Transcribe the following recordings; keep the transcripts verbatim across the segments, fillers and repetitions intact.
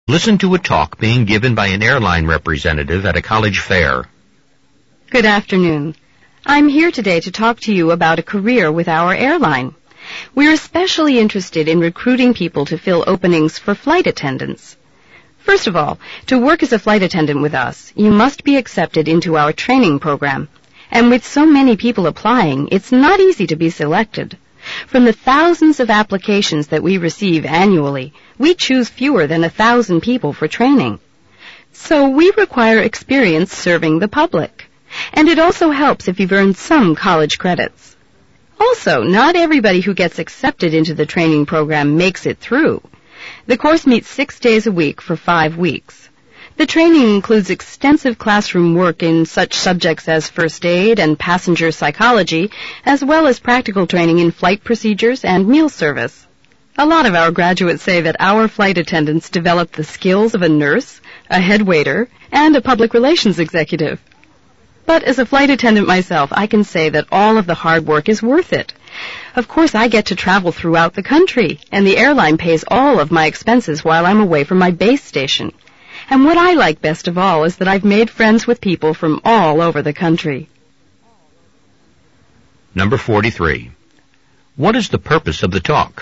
Listen to a talk being given by an airline representative at a college fair. Good afternoon. I'm here today to talk to you about a career with our airline. We're especially interested in recruiting people to fill openings for flight attendants. First of all, to work as a flight attendant with us, you must be accepted into our training program. And with so many people applying, it's not easy to be selected. From the thousands of applications that we receive annually, we choose fewer than a thousand people for training. So we require experience serving the public. And it also helps if you've earned some college credits. Also, not everybody who gets accepted into the training program makes it through. The course meets six days a week for five weeks. The training includes extensive classroom work in such subjects as first aid and passenger psychology, as well as practical training in flight procedures and meal service. A lot of our graduates say that our flight attendants develop the skills of a nurse, a head waiter, and a public relations executive. But as a flight attendant myself, I can say that all of the hard work is worth it. Of course, I get to travel throughout the country, and the airline pays all of my expenses while I'm away from my base station. And what I like best of all is that I've made friends with people from all over the country. Number forty-three. What is the purpose of the talk?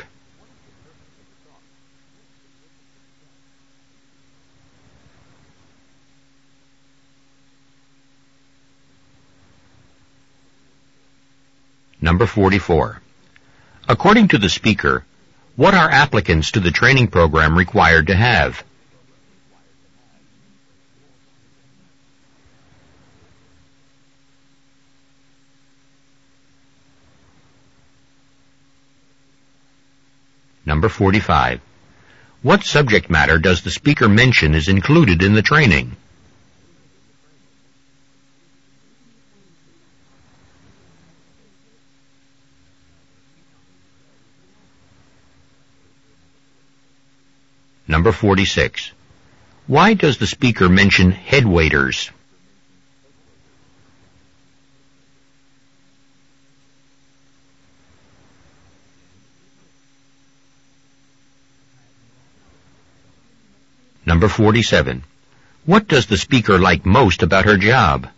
Number forty-four. According to the speaker, what are applicants to the training program required to have? Number forty-five. What subject matter does the speaker mention is included in the training? Number forty-six. Why does the speaker mention head waiters? Number forty-seven. What does the speaker like most about her job?